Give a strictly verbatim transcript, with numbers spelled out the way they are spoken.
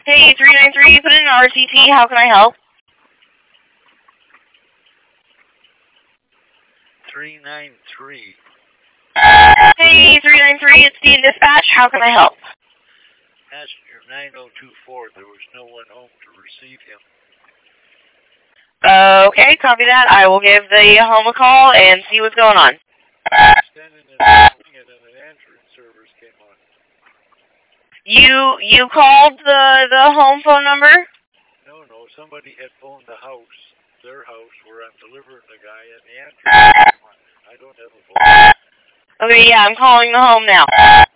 Hey, three nine three, put in an R C T. How can I help? three nine three. Hey, three nine three, it's Dean Dispatch. How can I help? Passenger nine oh two four. There was no one home to receive him. Okay, copy that. I will give the home a call and see what's going on. Standing in the building and then an answering service came on. You you called the the home phone number? No, no, somebody had phoned the house, their house, where I'm delivering the guy, and the answering came on. I don't have a phone. Okay, yeah, I'm calling the home now.